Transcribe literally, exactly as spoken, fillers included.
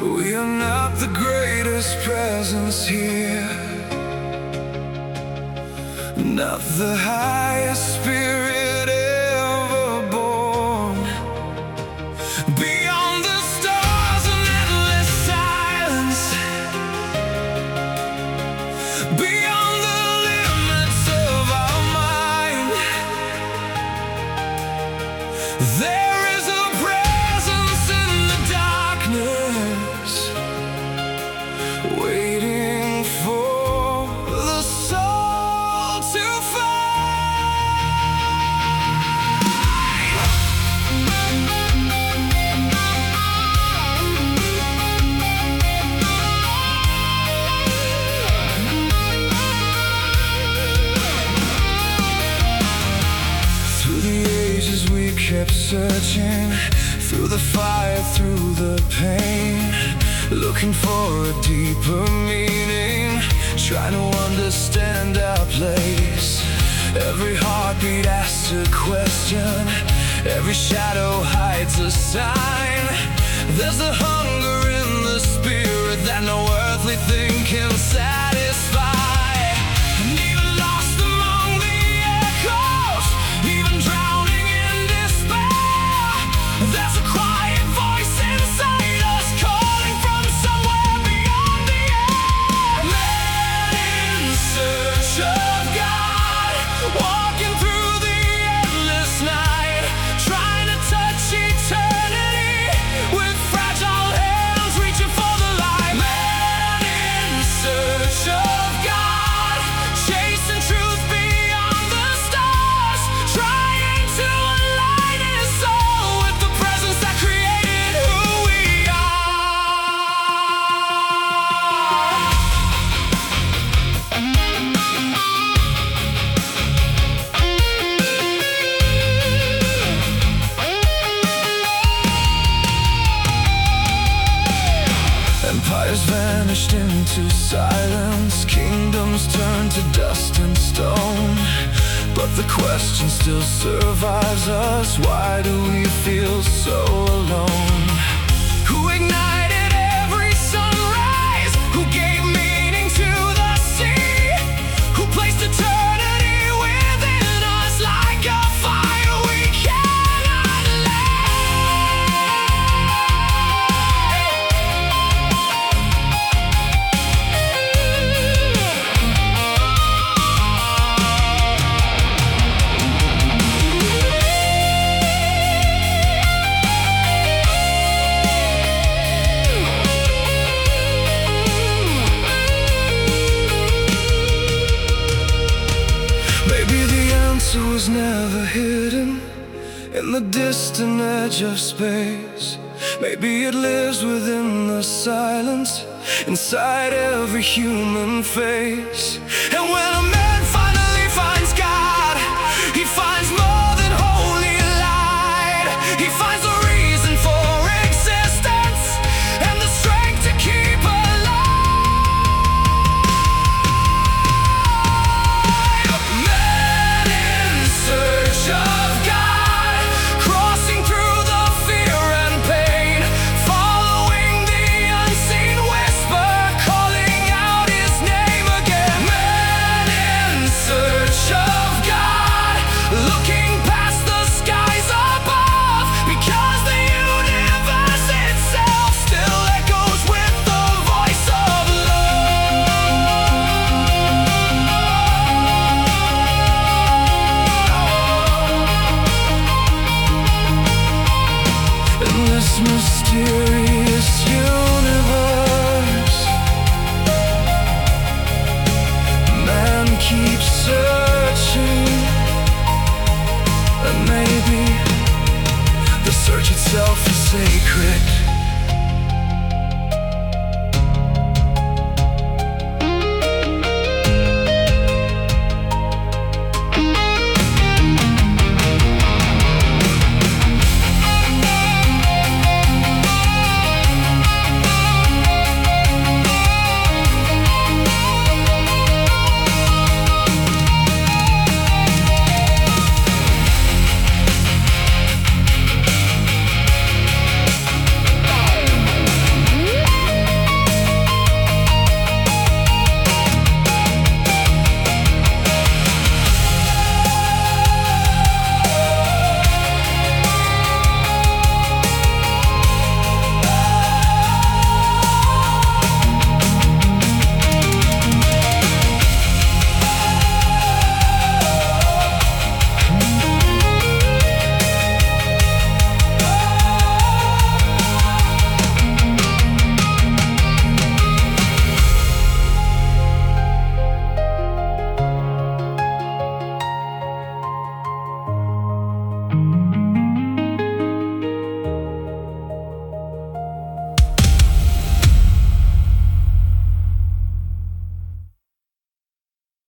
We are not the greatest presence here, not the highest spirit ever born. Beyond the stars and endless silence, beyond the limits of our mind, there is a presence in the darkness, waiting for the soul to find. Through the ages we kept searching, through the fire, through the pain, looking for a deeper meaning, trying to understand our place. Every heartbeat asks a question, every shadow hides a sign. There's a hunger in the spirit that no earthly thing can satisfy. And even lost among the echoes, even drowning in despair, there's a quiet voice inside us calling from somewhere beyond the air. Men in search of God, walking through the endless night, trying to touch eternity with fragile hands reaching for the light. Men in search of God, chasing truth beyond the stars, trying to align his soul with the presence that created who we are. Empires vanished into silence, kingdoms turned to dust and stone, but the question still survives us. Why do we feel so alone? Who ignited every sunrise? Who gave meaning to the sea? Who placed eternity within us like a fire we cannot Maybe the answer was never hidden in the distant edge of space. Maybe it lives within the silence, inside every human face. And when a